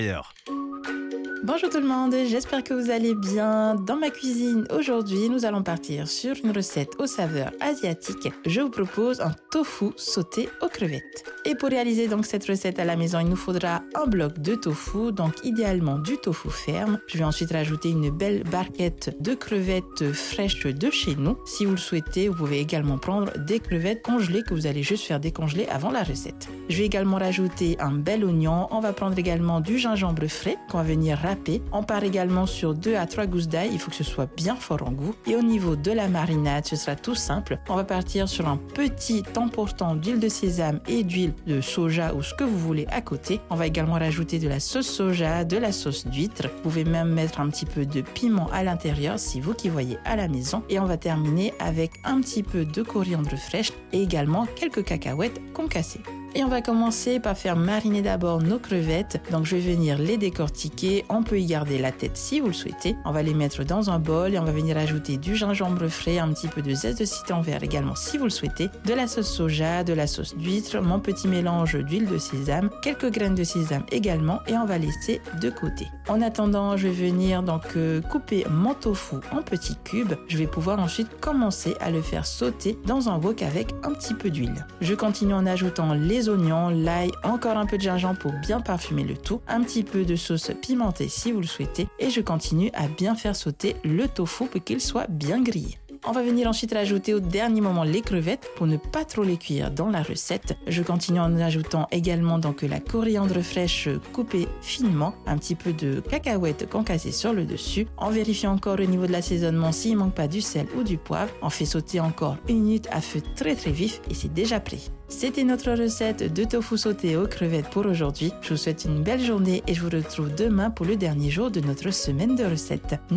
Bonjour tout le monde, j'espère que vous allez bien. Dans ma cuisine, aujourd'hui, nous allons partir sur une recette aux saveurs asiatiques. Je vous propose un tofu sauté aux crevettes. Et pour réaliser donc cette recette à la maison, il nous faudra un bloc de tofu, donc idéalement du tofu ferme. Je vais ensuite rajouter une belle barquette de crevettes fraîches de chez nous. Si vous le souhaitez, vous pouvez également prendre des crevettes congelées que vous allez juste faire décongeler avant la recette. Je vais également rajouter un bel oignon. On va prendre également du gingembre frais qu'on va venir râper. On part également sur 2 à 3 gousses d'ail. Il faut que ce soit bien fort en goût. Et au niveau de la marinade, ce sera tout simple. On va partir sur un petit emportant d'huile de sésame et d'huile de soja ou ce que vous voulez à côté. On va également rajouter de la sauce soja, de la sauce d'huître. Vous pouvez même mettre un petit peu de piment à l'intérieur, si vous qui voyez à la maison. Et on va terminer avec un petit peu de coriandre fraîche et également quelques cacahuètes concassées. Et on va commencer par faire mariner d'abord nos crevettes. Donc je vais venir les décortiquer. On peut y garder la tête si vous le souhaitez. On va les mettre dans un bol et on va venir ajouter du gingembre frais, un petit peu de zeste de citron vert également si vous le souhaitez, de la sauce soja, de la sauce d'huître, mon petit mélange d'huile de sésame, quelques graines de sésame également et on va laisser de côté. En attendant, je vais venir donc couper mon tofu en petits cubes. Je vais pouvoir ensuite commencer à le faire sauter dans un wok avec un petit peu d'huile. Je continue en ajoutant les oignons, l'ail, encore un peu de gingembre pour bien parfumer le tout, un petit peu de sauce pimentée si vous le souhaitez et je continue à bien faire sauter le tofu pour qu'il soit bien grillé. On va venir ensuite rajouter au dernier moment les crevettes pour ne pas trop les cuire dans la recette. Je continue en ajoutant également donc la coriandre fraîche coupée finement, un petit peu de cacahuètes concassées sur le dessus. On vérifie encore au niveau de l'assaisonnement s'il manque pas du sel ou du poivre. On fait sauter encore 1 minute à feu très très vif et c'est déjà prêt. C'était notre recette de tofu sauté aux crevettes pour aujourd'hui. Je vous souhaite une belle journée et je vous retrouve demain pour le dernier jour de notre semaine de recettes.